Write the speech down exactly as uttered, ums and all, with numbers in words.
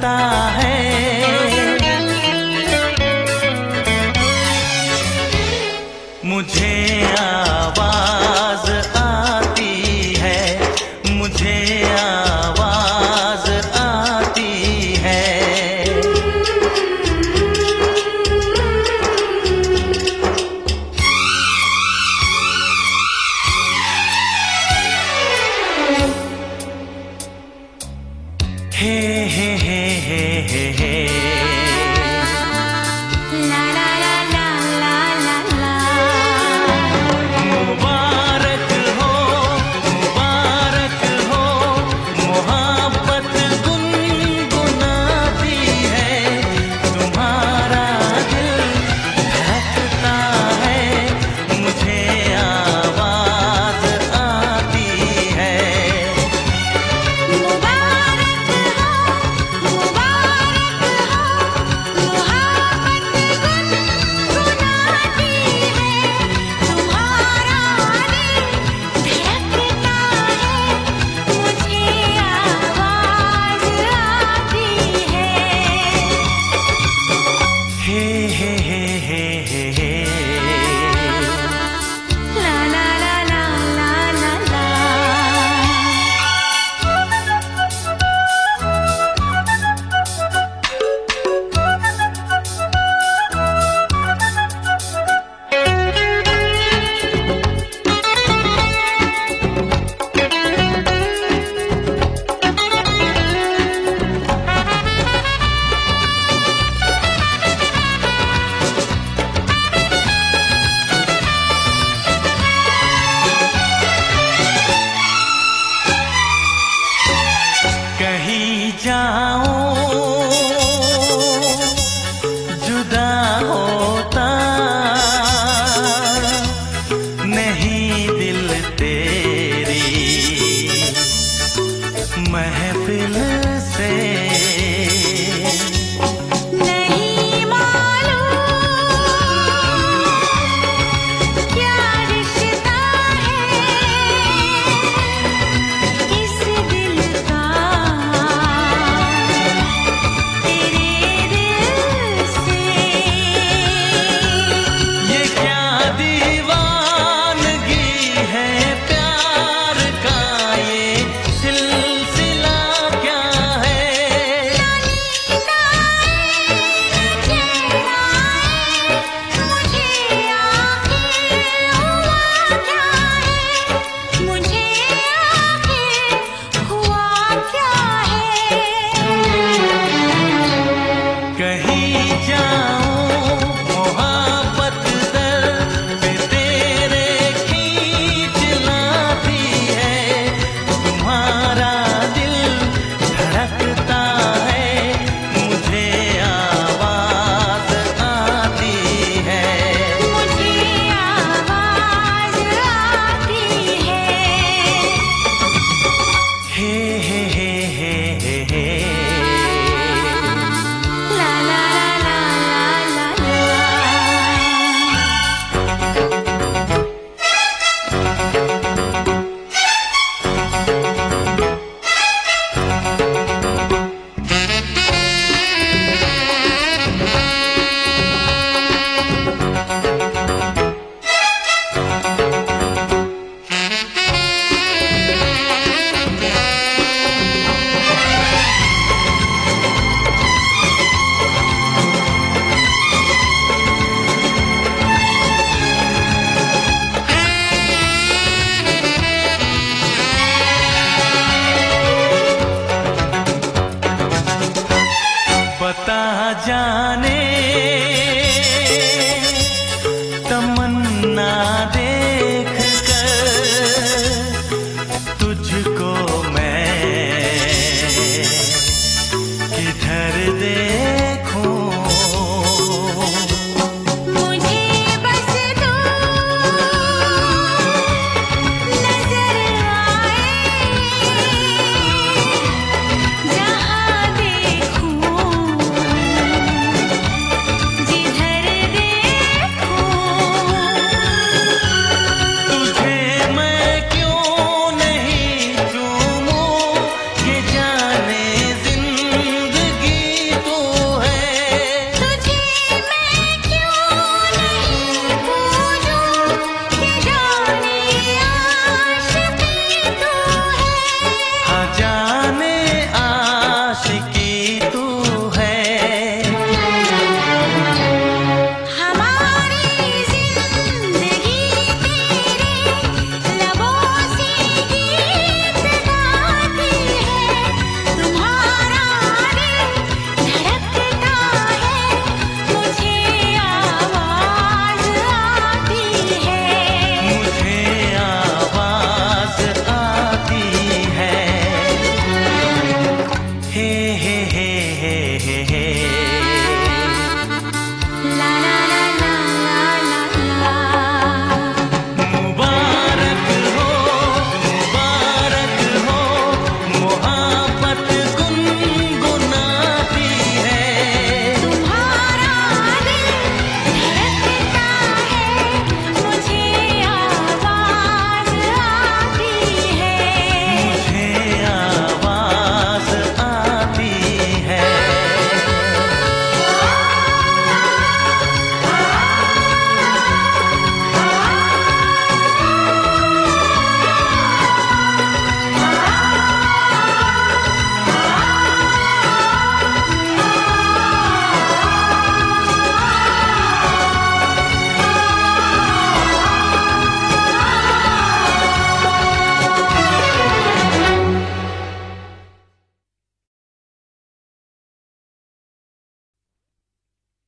धड़कता है। मुझे आवाज आती है, मुझे आवाज आती है। हे हे हे हे हे हे ला ला ला ला ला ला ला। मुबारक हो, मुबारक हो, मोहब्बत गुनगुनाती है। तुम्हारा दिल धड़कता है, मुझे आवाज आती है। मुबारक हो, मुबारक हो, मोहब्बत गुनगुनाती है। तुम्हारा दिल धड़कता है, मुझे आवाज आती है। हे हे हे हे हे हे ला ला ला ला ला ला ला। कहीं जाऊं जुदा होता नहीं दिल तेरी महफिल